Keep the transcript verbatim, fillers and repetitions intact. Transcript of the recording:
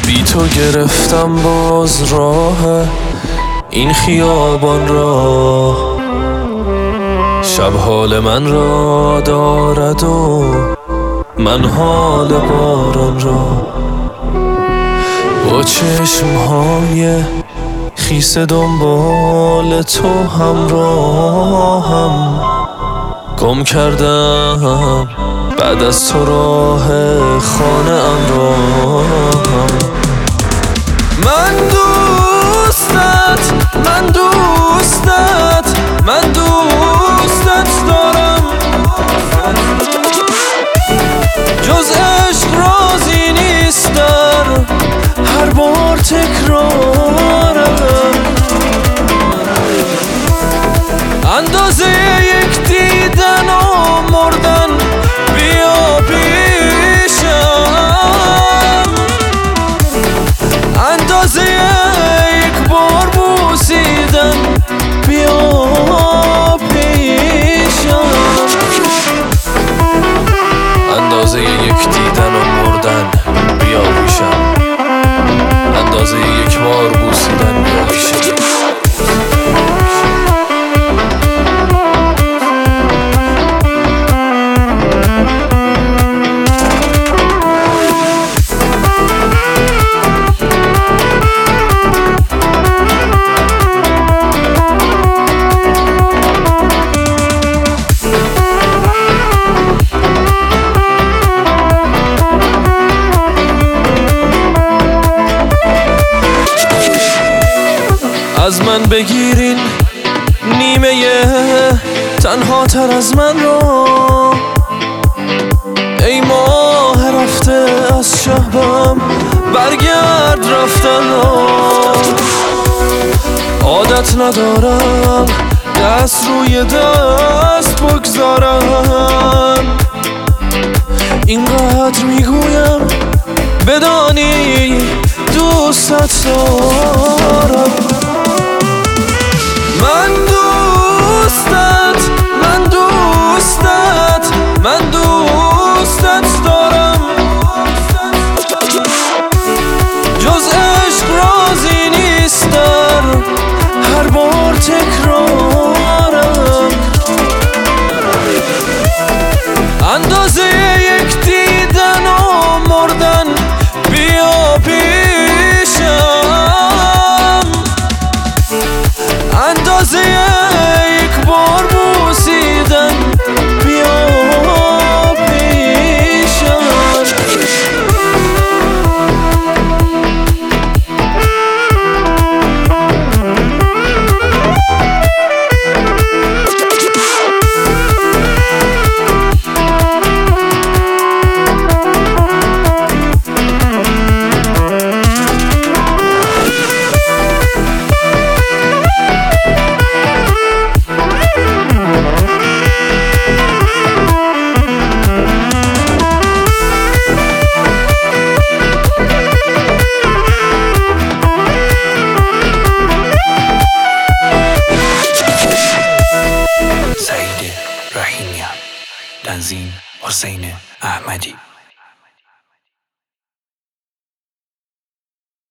بی تو گرفتم باز راه این خیابان را، شب حال من را دارد و من حال باران را. با چشمهای خیس دنبال تو همراهم، گم کردم بعد از تو راه خانه ام را. من دوستت من دوستت من دوستت دارم، جز عشق رازی نیست در هر بار تکرارم. اندازه یک دیدن و مردن بیا پیشم، اندازه یک بار بوسیدن بیا پیشم، اندازه یک دیدن و مردن بیا پیشم، اندازه یک بار بوسیدن بیا پیشم. از من بگیرین نیمه تنها تر از من را، ای ماه رفته از شبم برگرد رفتن را. عادت ندارم دست روی دست بگذارم، اینقدر میگویم بدانی دوستت دارم. من دوستت من دوستت من دوستت دارم، جز عشق رازی نیست در هر بار تکرارم. اندازه یک دیدن و مردن بیا پیشم، اندازه یک بار بوسیدن بیا پیشم. تنظیم حسین احمدی.